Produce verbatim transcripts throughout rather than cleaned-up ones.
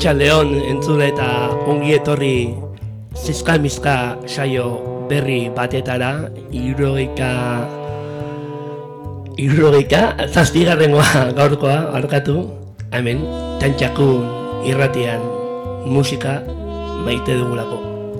Arratsaldeon entzule eta ongi etorri Zizka-mizka saio berri batetara, hirurogeika hirurogeika zazpigarrengoa gaurkoa barkatu, hemen Txantxakun irratian musika maite dugulako.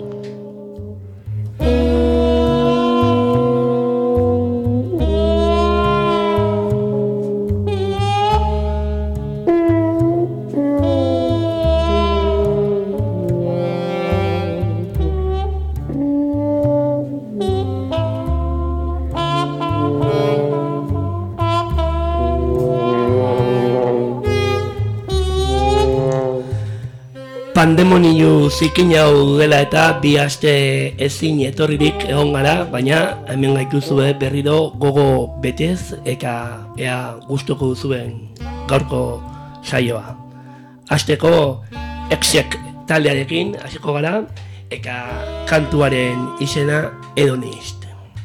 Pandemonio zikin hau dela eta bi aste ezin etorririk egon gara, baina hemen gaituzue berriro gogo betez eka ea gustuko duzuen gaurko saioa. Hasteko Exek taldearekin hasiko gara, eka kantuaren izena Hedonist.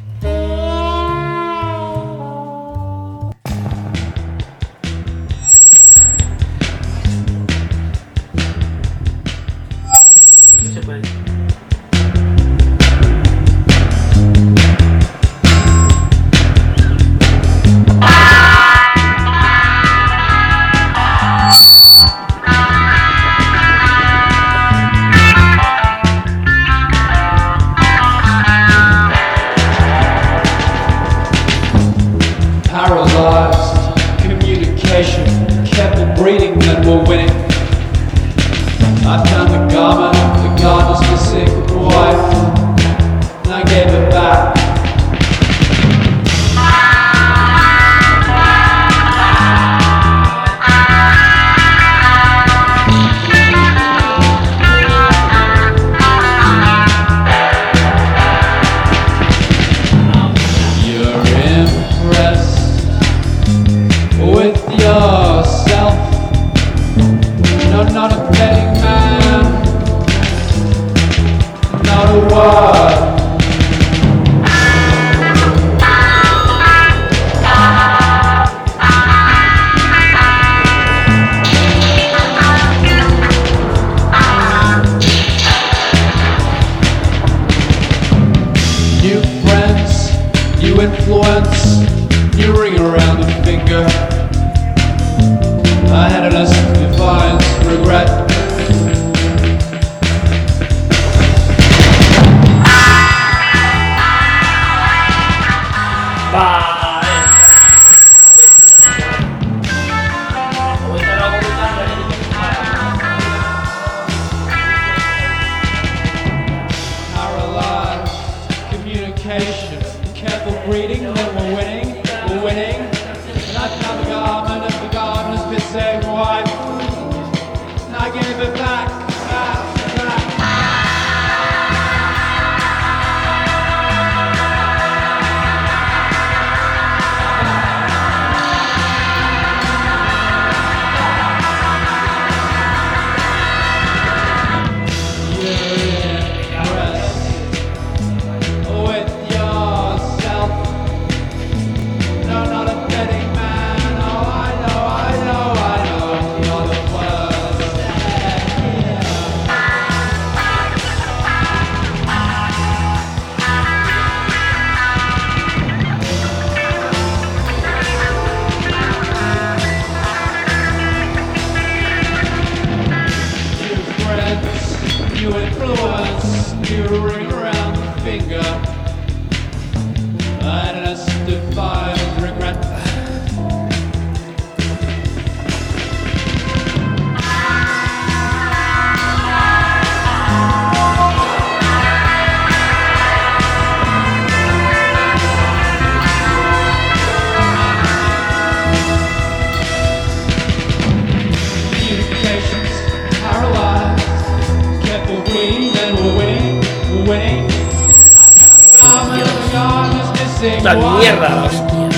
¡La mierda, hostia!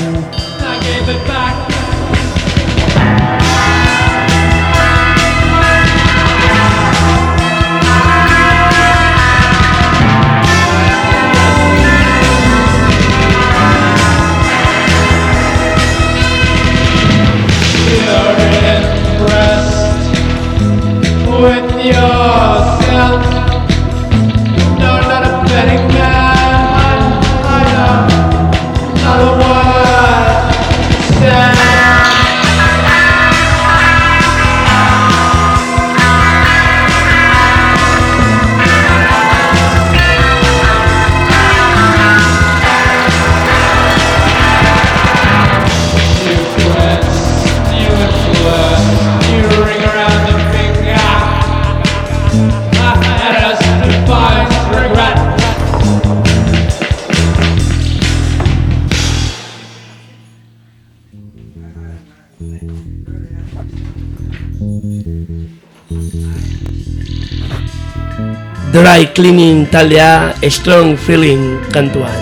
You're impressed with yourself. No, not a betting man. I know not a word to say. Dry Cleaning taldea Strong Feeling kantuan.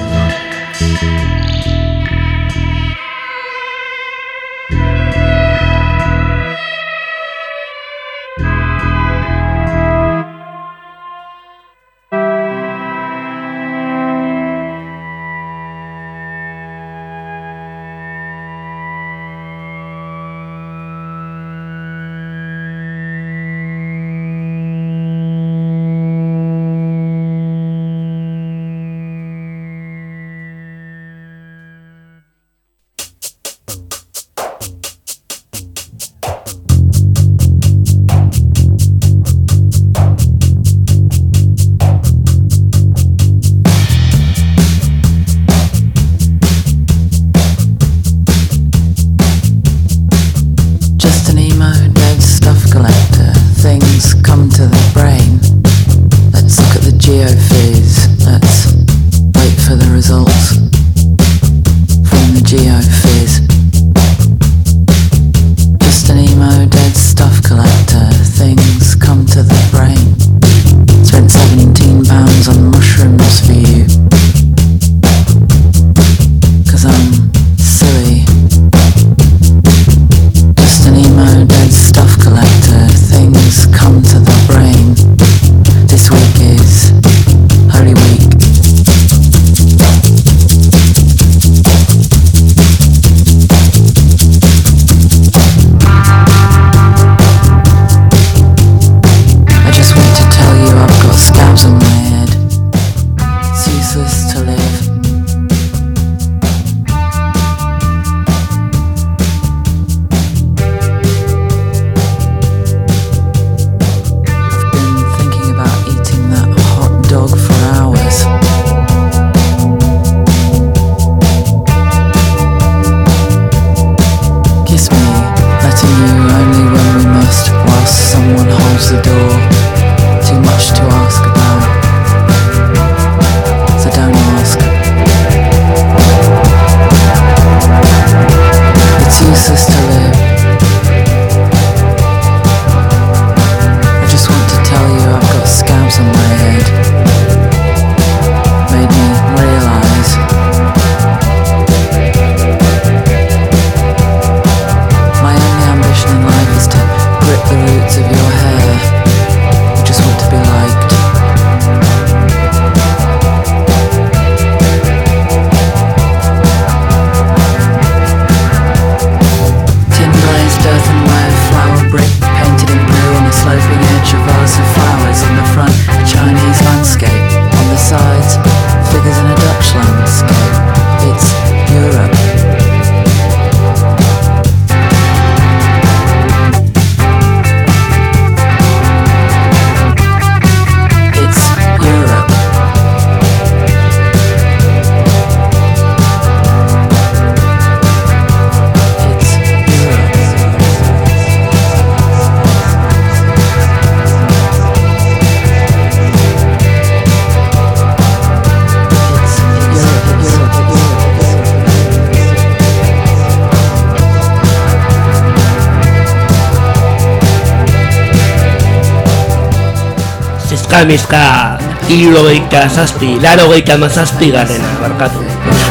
Kamizka hirurogeita zazpi, larogeita mazazpi garrena, barkatu.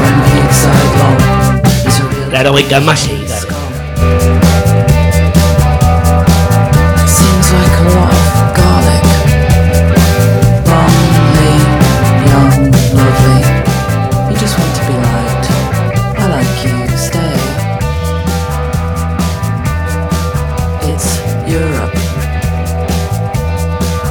Larogeita masei garrena. Europe.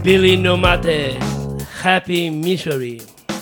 Billy No Mates, Happy Misery.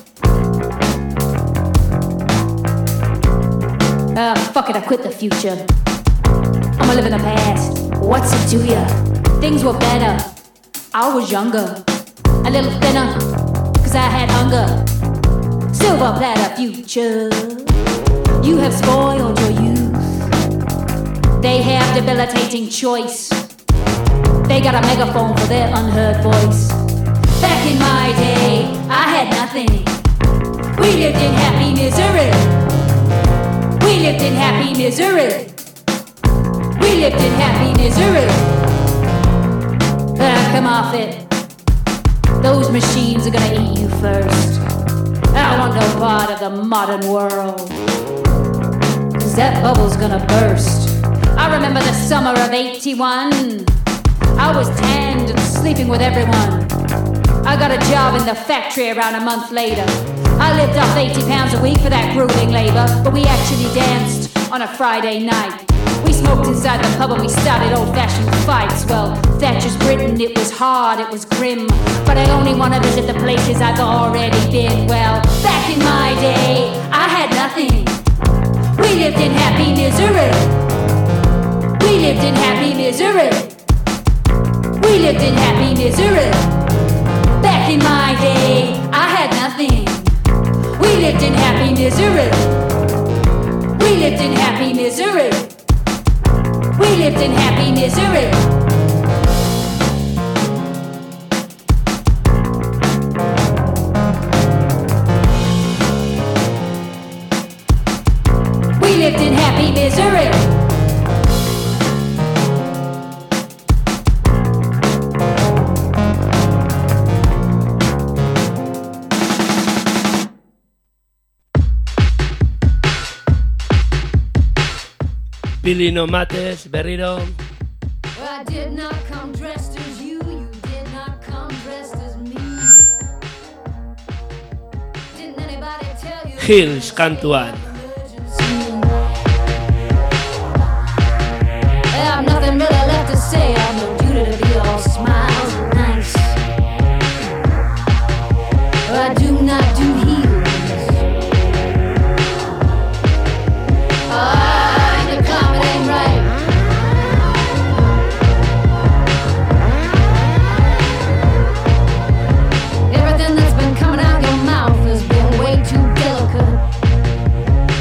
Ah, fuck it, I quit the future. I'ma live in the past. What's it to ya? Things were better. I was younger. A little thinner, cause I had hunger. Silver platter future. You have spoiled your youth. They have debilitating choice. They got a megaphone for their unheard voice. Back in my day, I had nothing. We lived in happy misery. We lived in happy misery. We lived in happy misery. But I come off it. Those machines are gonna eat you first. I want no part of the modern world. Cause that bubble's gonna burst. I remember the summer of eighty-one. I was tanned and sleeping with everyone. I got a job in the factory around a month later. I lived off eighty pounds a week for that grueling labor. But we actually danced on a Friday night. We smoked inside the pub and we started old-fashioned fights. Well, Thatcher's Britain, it was hard, it was grim. But I only want to visit the places I've already been. Well, back in my day, I had nothing. We lived in happy misery. We lived in happy misery. We lived in happy misery. Back in my day, I had nothing. We lived in happy misery. We lived in happy misery. We lived in happy misery. We lived in happy misery. Billy No Mates, berriro. I did not come dressed as you, you did not come dressed as me. Didn't anybody tell you? Hills kantuan. I have nothing really left to say. I'm no duty to be all smiles and nice. I do not do heels. Ah, the climate ain't right. Everything that's been coming out your mouth has been way too delicate.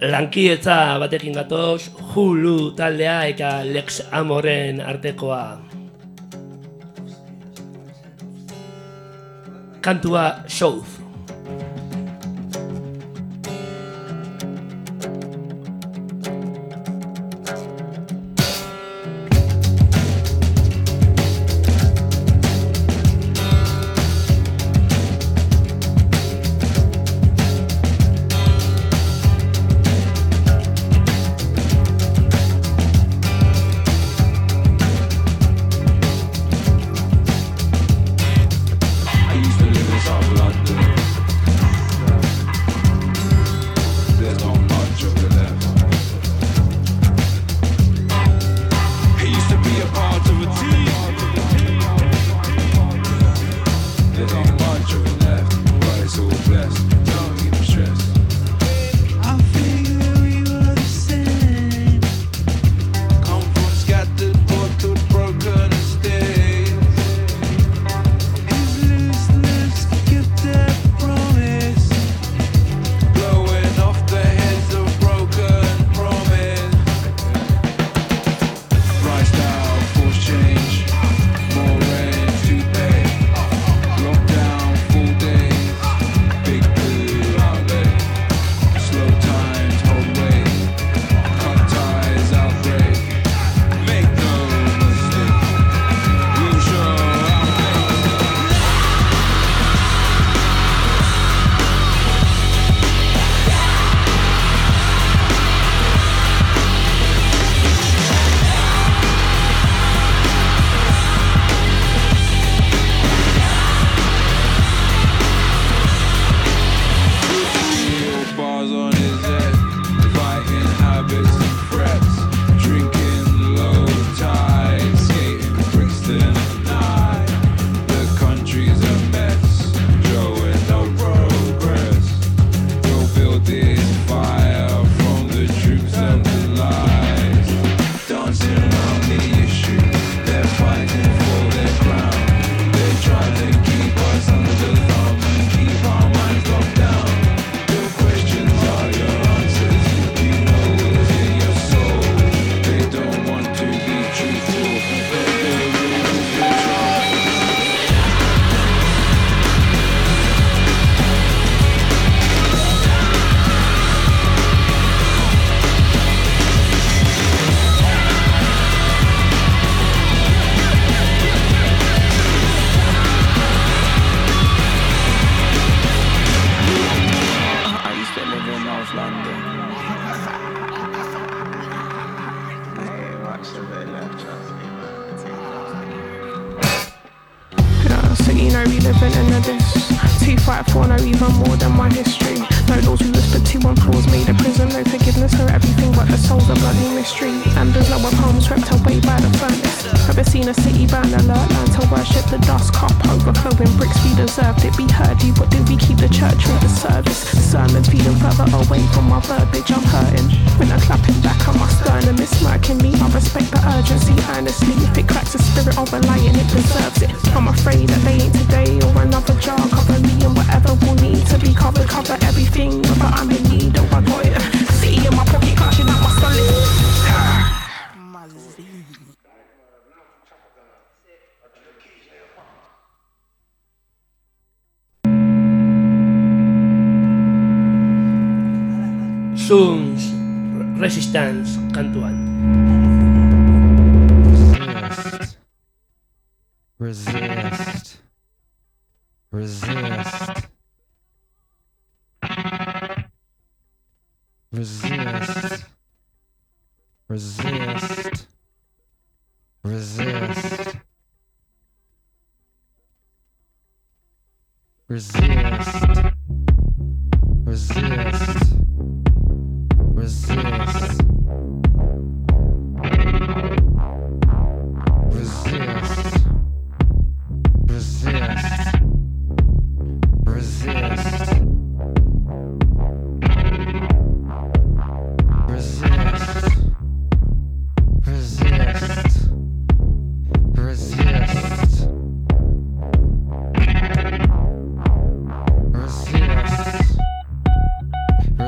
lankidetza batekin gatoz, Hulu taldea eta Lex Amoren artekoa. Kantua South. Suns Resistance kantuan. Resist. Resist. Resist. Resist. Resist. Resist. Resist. Resist. Resist. Resist.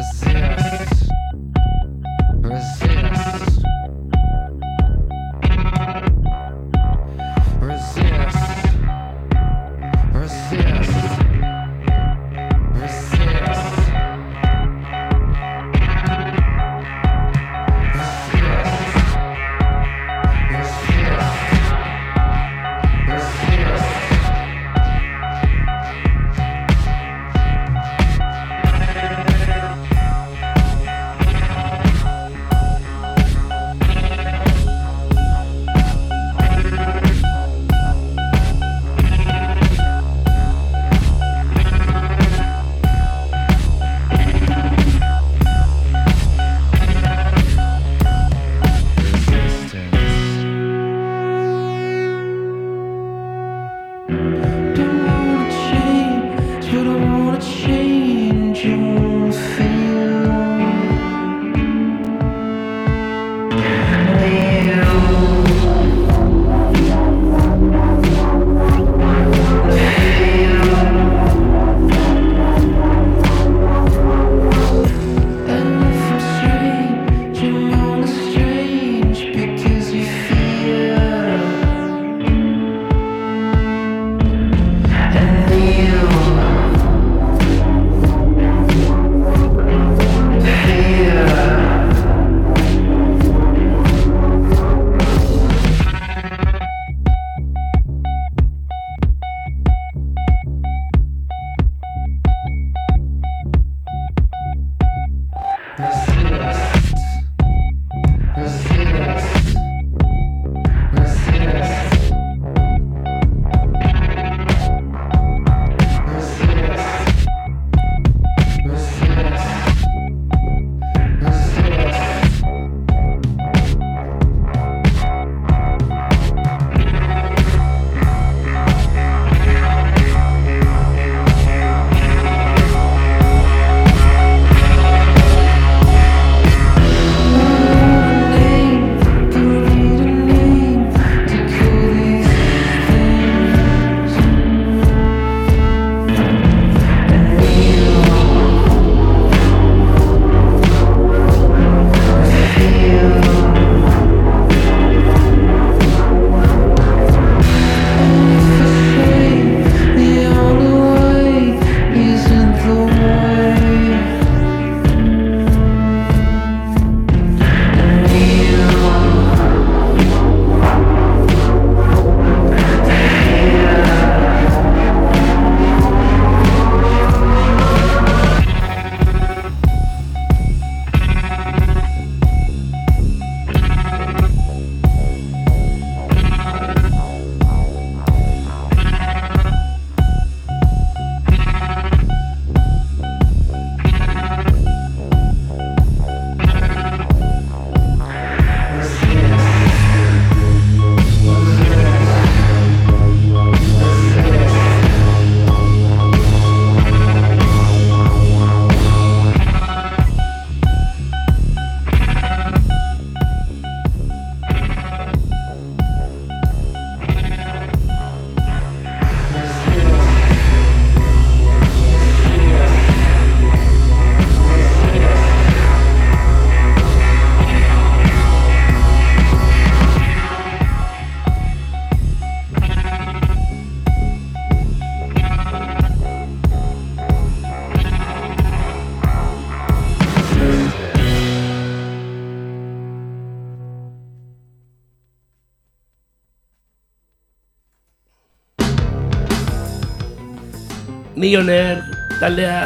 Millionaire taldea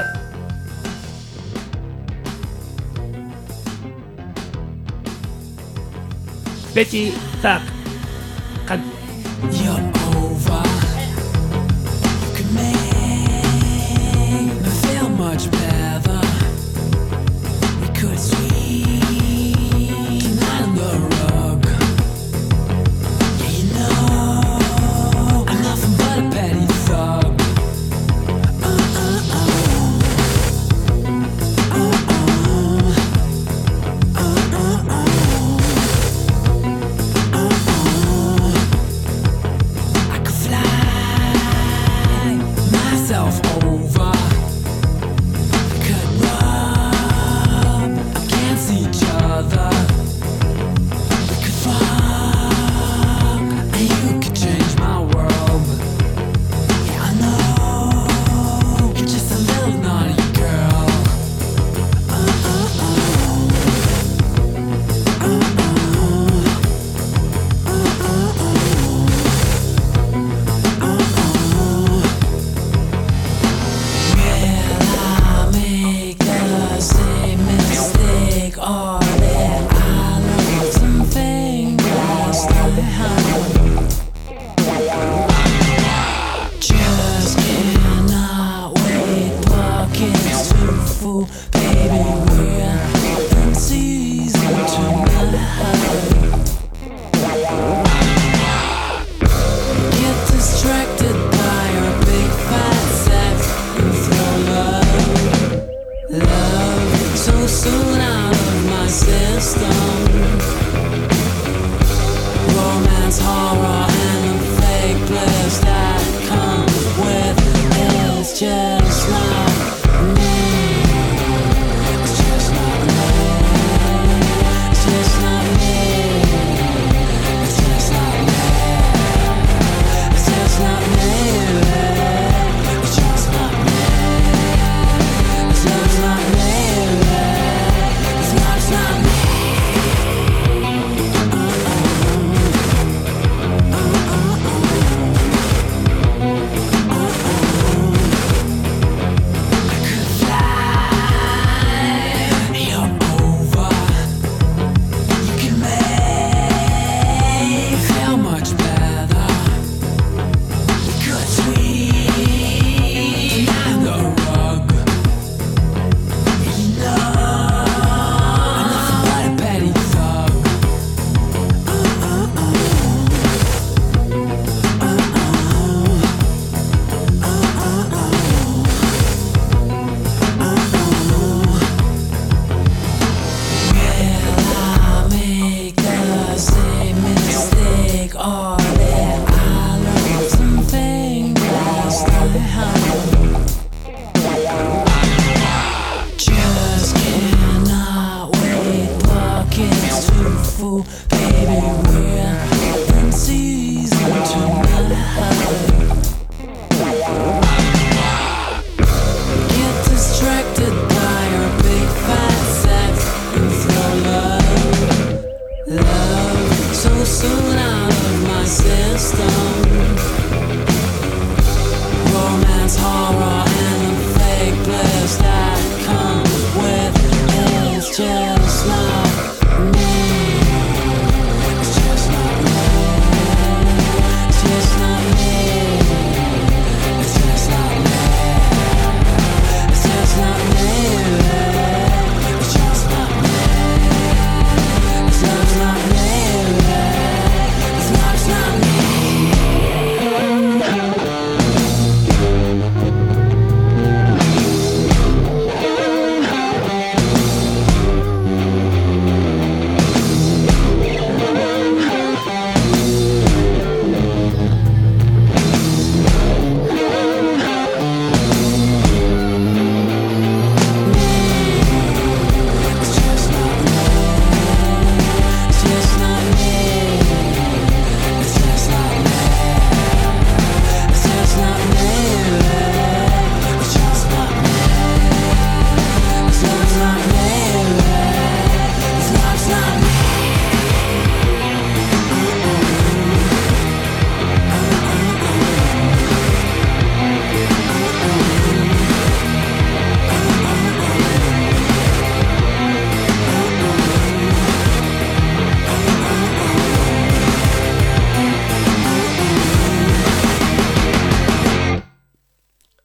Betty Zack kan You're over. You can make me feel much better. We could sweep on the rug. Yeah, you know I'm nothing but a petty thug.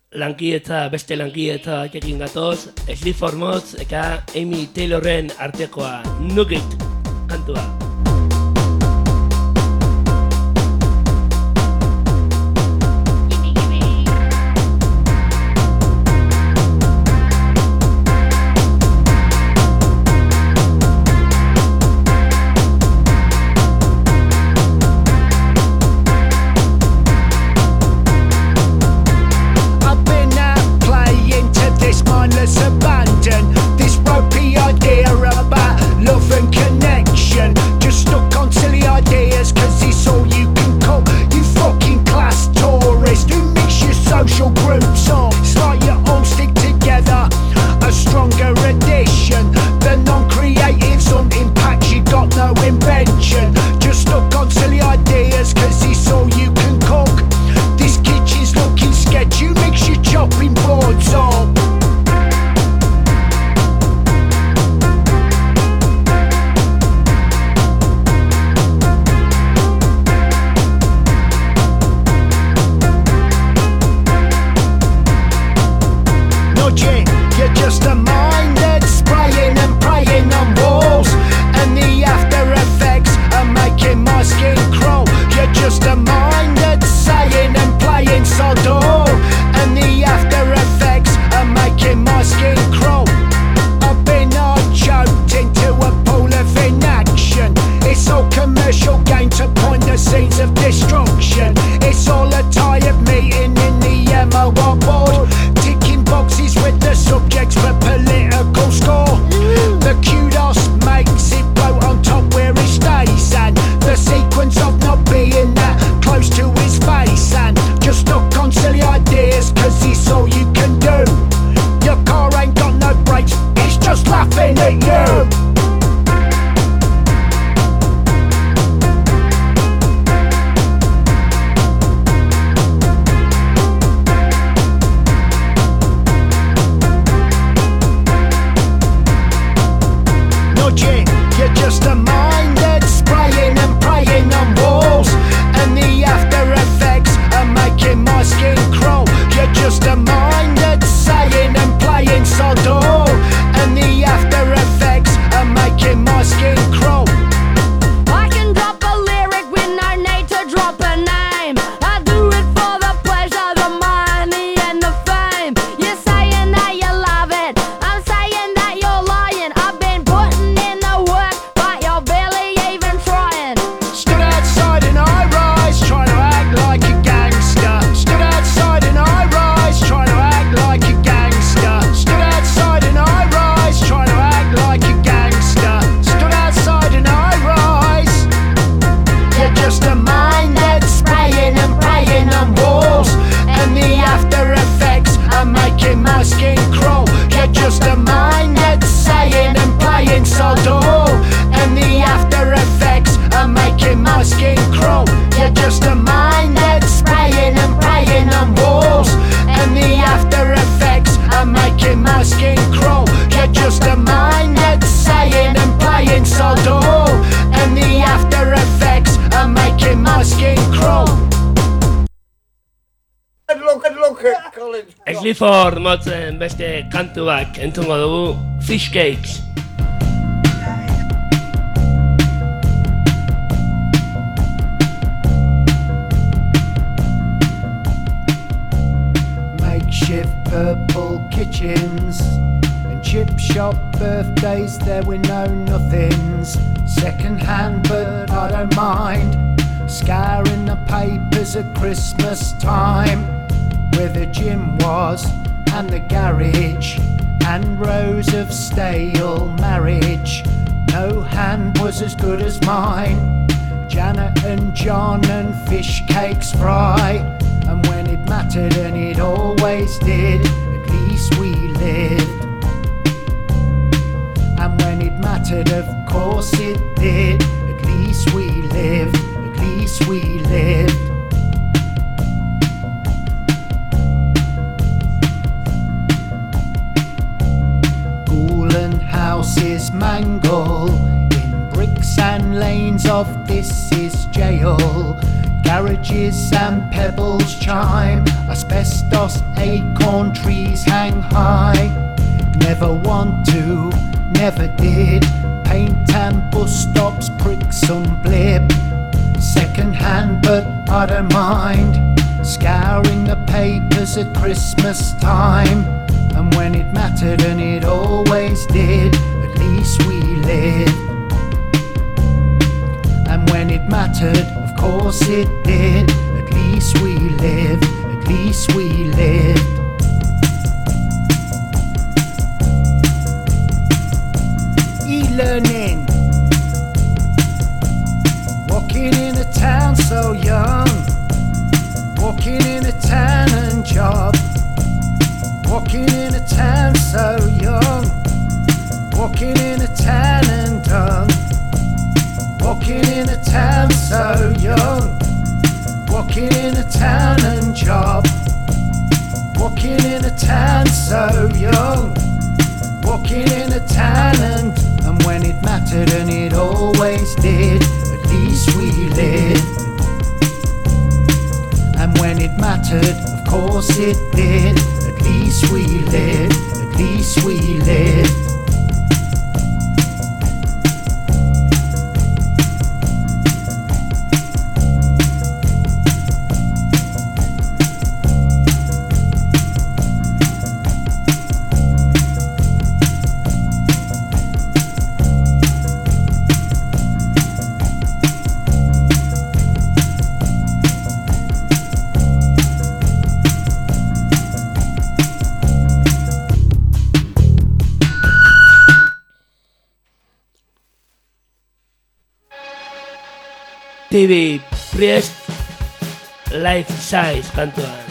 lankidetza, beste lankidetza batekin gatoz, Sleaford Mods eta Amy Taylorren artekoa Nugget kantua. Abandon this ropey idea about love and connection. Just stuck on silly ideas, cause it's all you can cook. You fucking class tourist who mix your social groups up. It's like you all stick together, a stronger addition. The non-creatives on impact, you got no invention. Just stuck on silly ideas, cause it's all you can cook. This kitchen's looking sketchy, you mix your chopping boards up. You're just a mind that's spraying and praying on walls, and the after effects are making my skin crawl. You're just a mind that's saying and playing sodor, and the after effects are making my skin crawl. I've been hard choked into a pool of inaction. It's all commercial gain to point the seeds of destruction. It's all a tired meeting in the M O R board, ticking boxes with the subjects for political score. The kudos makes it float on top where it stays, and the sequence of not being that close to his face, and just stuck on silly ideas cause it's all you can do. Your car ain't got no brakes, it's just laughing at you. You're just a mind that's spraying and praying on walls, and the after effects are making my skin crawl. You're just a mind that's saying and playing sodor, and the after effects are making my skin crawl. I can drop a lyric with no need to drop a name. I do it for the pleasure, the money and the fame. You're saying that you love it, I'm saying that you're lying. I've been putting in the work, but you're barely even trying. Stood outside an high-rise trying to act like a gangster. Stood outside an high-rise trying to act like a gangster. Stood outside an high-rise trying to act like a gangster. Stood outside an high-rise. You're just a mind that's spraying and praying on walls, and the after effects are making my skin crawl. You're just a mind that's saying and playing sodor, and the after effects are making my skin crawl. You're just a mind that's spraying and praying on walls, and the after effects are making my skin crawl. You're just a mind that's saying and playing sodor, and the after effects are making my skin crawl. Look at look at Colin. Sleaford Modsen beste kantuak entzungo dugu, Fish Cakes. Makeshift purple kitchens and chip shop birthdays, there were no nothings. Second hand, but I don't mind. Scouring the papers at Christmas time, where the gym was and the garage, and rows of stale marriage. No hand was as good as mine. Janet and John and fish cakes fry, and when it mattered, and it always did, at least we lived. And when it mattered, of course it did, at least we lived, at least we lived. Gouland houses mangle in bricks and lanes of this is jail. Garages and pebbles chime, asbestos acorn trees hang high. Never want to, never did, paint and bus stops, prick some blip. Second hand but I don't mind, scouring the papers at Christmas time. And when it mattered, and it always did, at least we lived. And when it mattered, of course it did, at least we lived, at least we lived. E-learning, walking in a town so young, walking in a town and job, walking in a town so young, walking in a town and done, walking in a town so young, walking in a town and job, walking in a town so young, walking in a town and, and when it mattered, and it always did, at least we lived. And when it mattered, of course it did, at least we lived, at least we lived. T V Priest Life Size kantuan.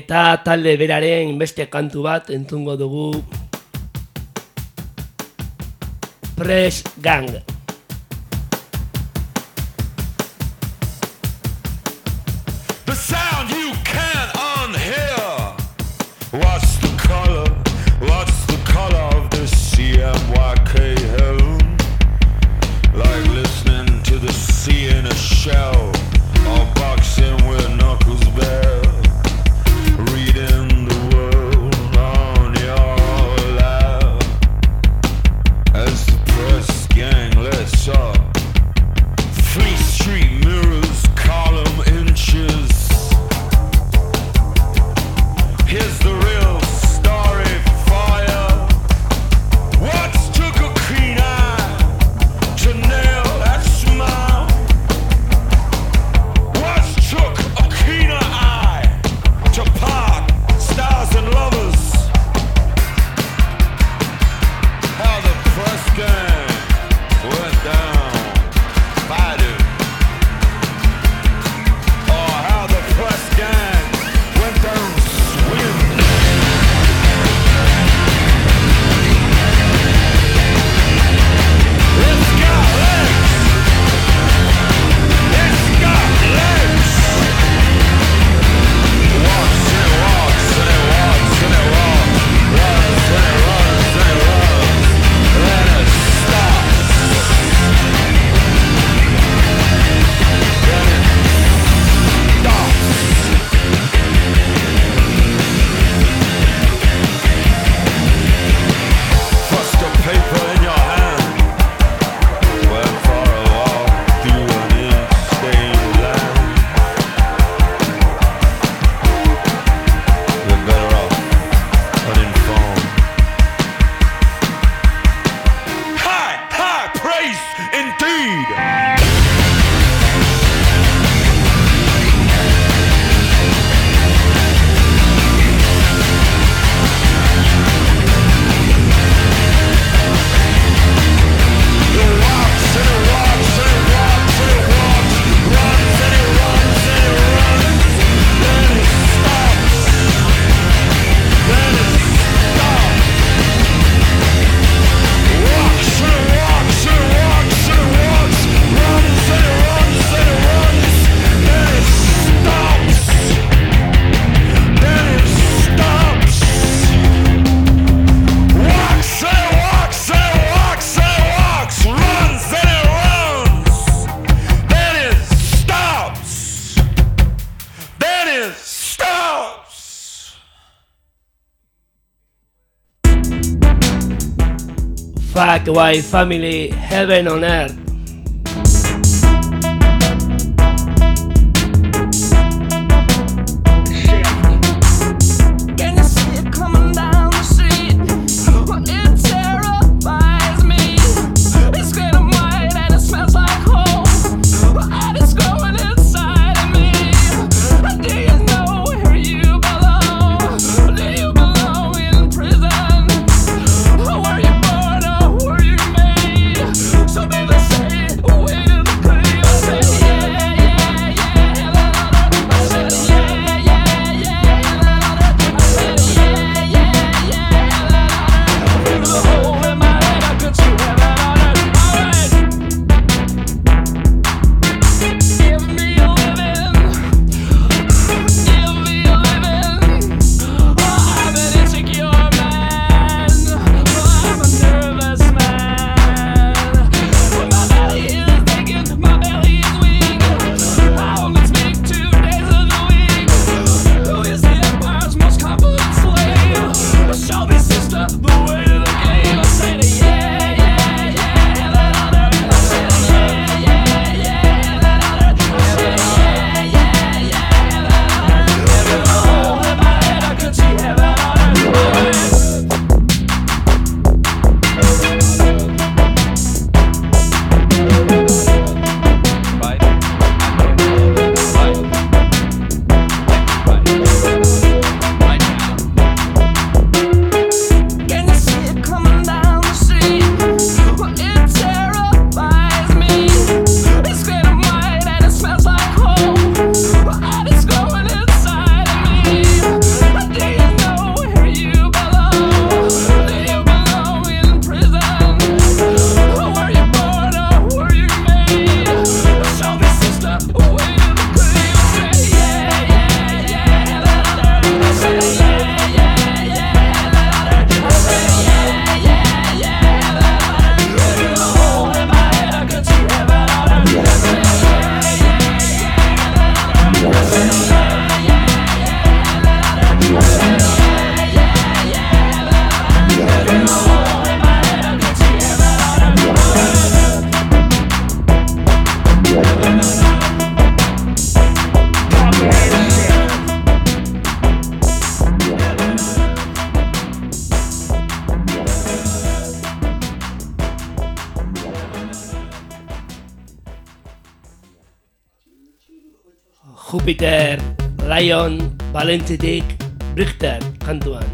eta talde beraren beste kantu bat entzungo dugu. Press Gang. The sound you can't unhear. What's the color? What's the color of the C M Y K hell? Like listening to the sea in a shell, or boxing with knuckles bare. Reading the world on your lap as the press gang lets up. Fleet Street mirrors, column inches. Here's the real story for ya. What's took a keen eye to nail that smile? What's took a keener eye to part stars and lovers? How the press gang went down fighting. Or how the press gang went down swimming. It's got legs. It's got legs. Walks and it walks and it walks and it walks. Runs and it runs and it runs. Then it stops. Then it stops. Thrust a paper in your hand. Went for a walk through an in-state land. You're better off uninformed. High, high praise indeed. It walks and it walks and it walks and it walks, runs and it runs and it runs. Then it stops. Then it stops. Walks and it walks and it walks and it walks, runs and it runs and it runs. Then it stops. Then it stops. Walks and it walks and it walks and it walks, runs and it runs. Then it stops. Then it stops. Fuck White Family, Heaven on Earth. Can you see it coming down the street? It terrifies me. It's great and white and it smells like home, and it's growing inside of me. Do you know where you belong? Do you belong in prison? Were you born or were you made? So be the same. Jupiter, Lion, Valentzitik, Richter kantuan.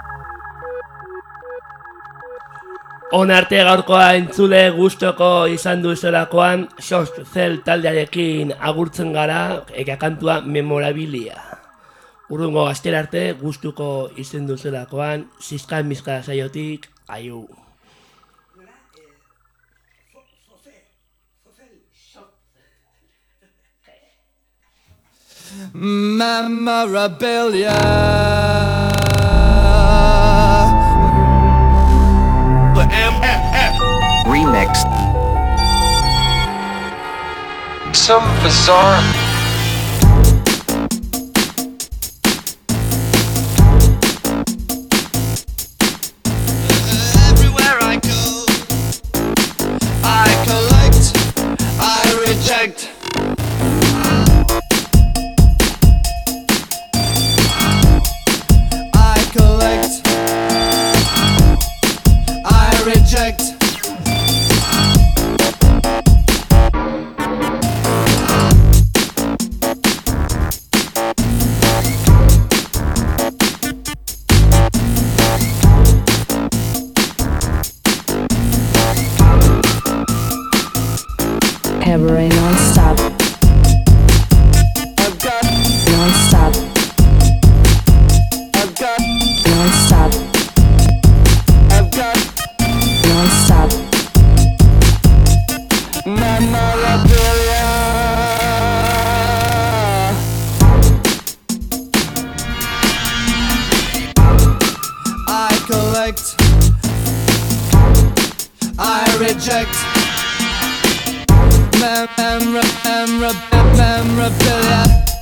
Onarte gaurkoa entzule gustoko izan duzulakoan Soft Cell taldearekin agurtzen gara eka kantua memorabilia. Urrungo astera arte gustuko izan duzulakoan zizka mizka saiotik aiu. Remix. Some bizarre. Everywhere I go, I collect, I reject. I collect, I reject. Cabaret non-stop. I've got, Non-stop. I've got, Non-stop. I've got Non-stop. memorabilia. I collect, I reject. Mem- mem- mem- memorabilia.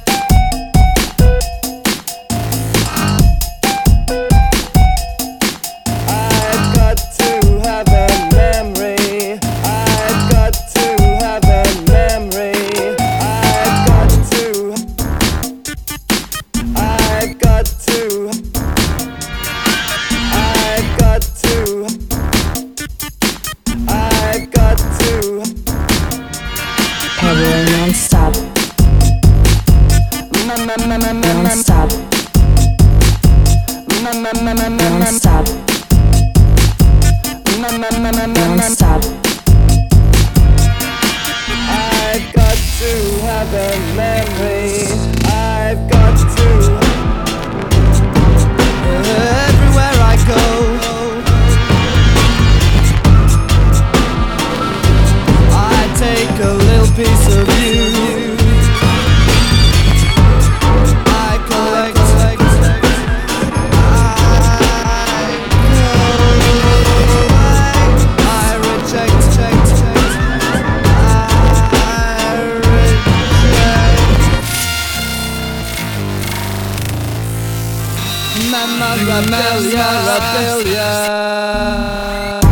I've got to have a memory. I've got to have a memory. I've got to. I've got to. I've got to. I've got to. Cabaret non-stop. Non-stop. Non-stop. Non-stop. I've got to have a memory. I've got to. Everywhere I go, I take a little piece of you. I collect. I reject. I reject. Memorabilia, memorabilia.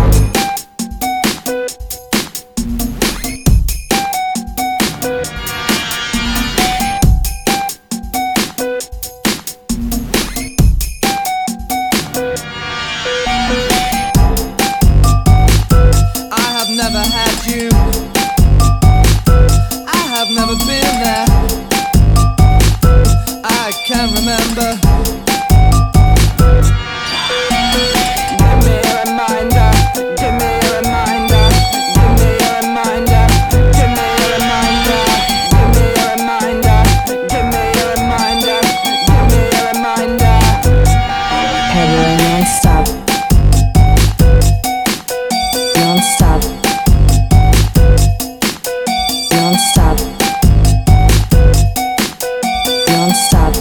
I have never had you. I have never been there. I can't remember. Give me a reminder. Give me a reminder. Give me a reminder. Give me a reminder. Give me a reminder. Give me a reminder. Give me a reminder. Cabaret non-stop. Non-stop. Non-stop. Non-stop.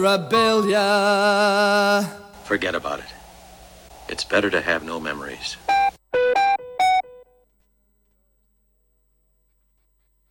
Memorabilia. Forget about it. It's better to have no memories.